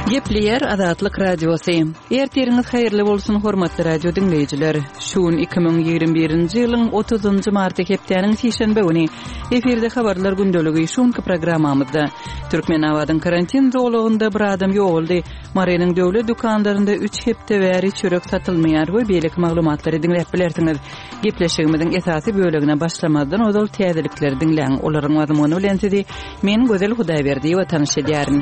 Gepleyer Azatlyk Radiosu. Erteriňiz haýyrly bolsun hormatly radio dinleýijiler. Şuň 2021-nji ýylyň 30-njy marty hepdeniň şeýşembe güni eferde habarlar gündeligi şuňky programmamyzda Türkmen awadyň karantin zowlugynda bir adam ýoğuldy. Maryanyň döwlet dukanlarynda 3 hepde bäri çörek satylmaýar we beýlik maglumatlary dinläp bilersiňiz. Gepleşigimiziň esasy bölegine başlamadan odal täzelikleri dinläň. Olaryň mazmuny bilen sizi men Gözel Hudaýberdi we tanış edýärin.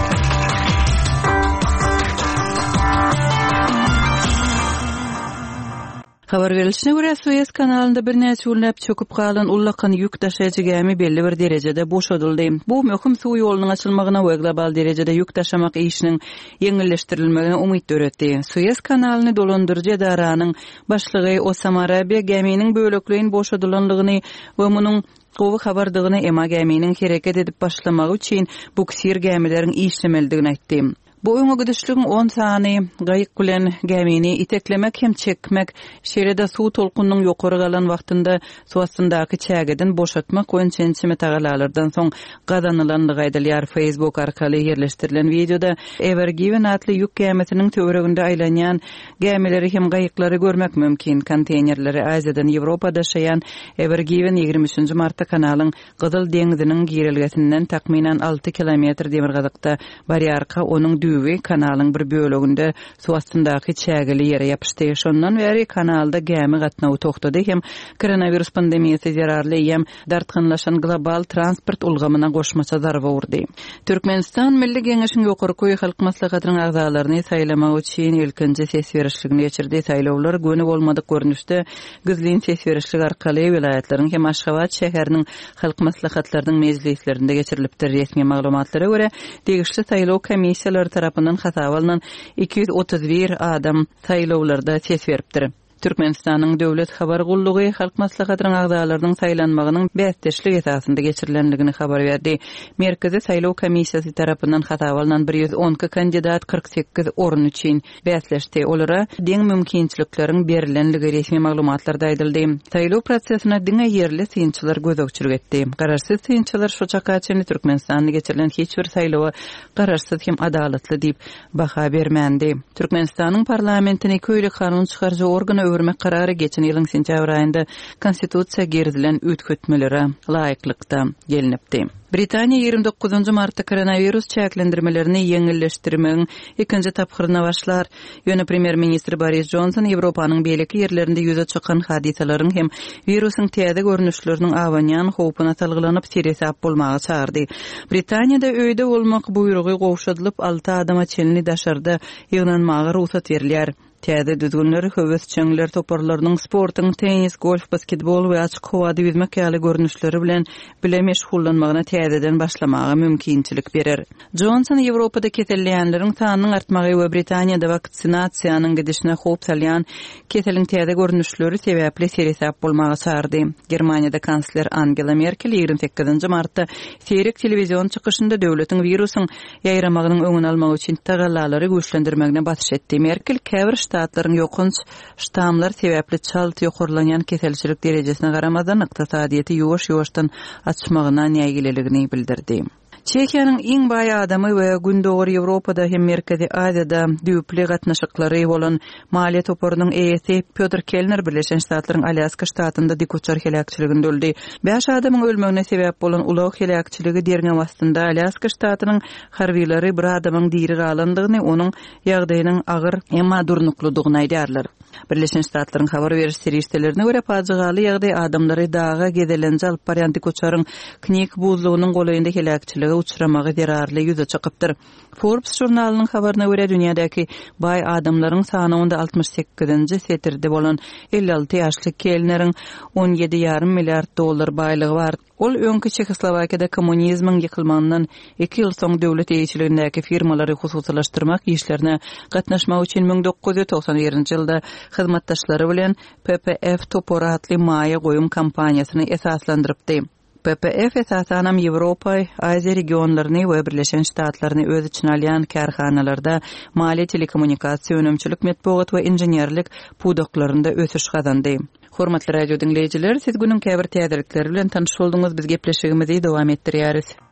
Habar verilişine göre Suez kanalında bir näçe ýyllap çöküp galan ullakan ýük taşaýjy gemi belli bir derejede boşadyldy. Bu möhüm suw ýolunyň açylmagyna we global derejede ýük taşamak işiniň ýeňilleşdirilmegine umyt döretdi. Suez kanalyny dolandyrjy edaranyň başlygy Osama Rabia geminiň böleklerini boşadylanlygyny we munyň gowy habardygyny ema geminiň hereket edip başlamagy üçin buksir gemileriň işlemeldigini aýtdy. Bu öňe gidişligiň 10 sany gaýyk bilen gemini iteklemek hem çekmek, şerede suw tolkunynyň ýokary galan wagtynda suw astyndaky çägeden boşatmak we çençime tagalalardan soň gazanylandygy aýdylýar. Facebook arkaly ýerleşdirilen videoda Ever Given atly ýük gemisiniň töwereginde aýlanýan gemileri hem gaýyklary görmek mümkin. Konteynerleri Aziýadan Ýewropada şaýan Ever Given 23-nji martda kanalyň Gyzyl deňiziniň girilgesinden takminan 6 kilometr demir gazykda barýarka onuň kanalyň bir böleginde suw astyndaky çägeli ýere ýapyşdy. Şondan beri kanalda gemi gatnawy tokdady hem koronavirus pandemiýasy zararly hem dartgynlaşan global transport ulgamyna goşmaça zarba urdy. Türkmenistan Milli Geňeşiň ýokary köý halk maslahatynyň agzalaryny saýlamak üçin ilkinji ses berişligini geçirdi. Saýlawlar göni bolmadyk görnüşde gizlin ses berişligi arkaly vilayatlanyň hem Aşgabat şäheriniň halk maslahatlarynyň mejlislerinde geçirilipdir. Resmi maglumatlara görä degişli saýlaw komissiýalary tarapyndan hasap alynan 231 adam saýlawlarda ses beripdir. Türkmenistanyň döwlet habar gullugy halk maslahatynyň agzalarynyň saýlanmagynyň bäsdeşlik esasynda geçirilenligini habar berdi. Merkezi saýlaw komissiýasy tarapyndan hasap alynan 112 kandidat 48 orun üçin bäsleşdi. Olara deň mümkinçilikleriň berilenligi resmi maglumatlarda aýdyldy. Saýlaw prosesine diňe ýerli synçylar gözükçülük etdi. Gararsyz synçylar şu çakaçyny Türkmenistanda geçirilen hiç bir saýlawa gararsyz hem adalatly diýip baha bermändi. Türkmenistanyň parlamentini köýli kanun çykarjy organy öwürmek karary geçen ýylyň sentýabr aýynda konstitusiýa geridilen üýtgetmelere laýyklykda gelinipdi. Britaniýa 29-njy martda koronavirus çäklendirmelerini ýeňilleşdirmegiň ikinji taphyryna başlar. Ýöne premier ministri Boris Johnson Ýewropanyň beýleki ýerlerinde ýüze çykan hadisalaryň hem virusyň täze görnüşleriniň awanýan howpuna salgylanyp seresap bolmagy çağırdy. Britaniýada öýde bolmak buýrugy gowşadylyp 6 adama çelini daşarda ýygnanmagy ruhsat berilýär. Täze düzgünleri, höwes çeňler toparlarynyň sportyň, tenis, golf, basketbol we açyk howada ýüzmek ýaly görnüşleri bilen meşgullanmagyna täzeden başlamagy mümkinçilik berer. Johnson Ýewropada kesellenleriň sanynyň artmagy we Britaniýada vaksinasiýanyň gidişine howp salýan keseliň täze görnüşleri sebäpli seresap bolmagy çağırdy. Germaniýada kansler Angela Merkel 28-nji martda seyrek telewizion çykyşynda döwletiň virusyň ýaýramagynyň öňüni almak üçin tagallalary güýçlendirmegine batyş etdi. Merkel käbir ştatlaryň ýokynç ştamlar sebäpli çalty ýokurlanýan keselçilik derejesine garamadan ykdysadyýety ýuwaş-ýuwaşdan açmagyna näýgileligini bildirdi. Çekiýanyň iň baý adamy we gündogry Ýewropada hem Merkezi Aziýada düýpli gatnaşyklary bolan maliýet toparynyň eýesi Piotr Kellner Birleşen Ştatlaryň Alyaska ştatynda dikuçar helakçyliginde öldü. 5 adamyň ölmegine sebäp bolan ulaw helakçyligi derňe wagtynda Alyaska ştatynyň harbiýlary bir adamyň diri galandygyny, onuň ýagdaýynyň agyr emma durnukludygyny aýdýarlar. Birleşen Ştatlaryň habar beriş serişdelerine göre paçygaly ýagdaý adamlary daga gedelenje alyp barýan dikuçaryň knik buzlugynyň golaýynda helakçylyga uçramagy derarly ýüze çykypdyr. Forbes jurnalynyň habaryna görä dünýädäki baý adamlaryň sany 68-nji setirde bolan 56 ýaşly Kellneriň $17,5 milliard baýlygy bar. Ol öňkü Çekoslowakiýada kommunizmiň ýykylmagyndan 2 ýyl soň döwlet eýçiligindäki firmalary hususlaşdyrmak işlerine gatnaşmak üçin 1991-nji ýylda hyzmatdaşlary bilen PPF Topor atly maýa goýum kampaniýasyny esaslandyrypdy. PPF esasanam Ýewropa, Aziýa regionlaryny we Birleşen Ştatlaryny öz içine alýan karhanalarda maliýe telekommunikasiýa önümçilik metbuat we inženerlik pudoklaryna ösüş gazandy. Hormatly radio dinleýijiler, siz günüň käbir täzelikleri bilen tanyş bolduňyz. Biz gepleşigimizi dowam etdirýäris.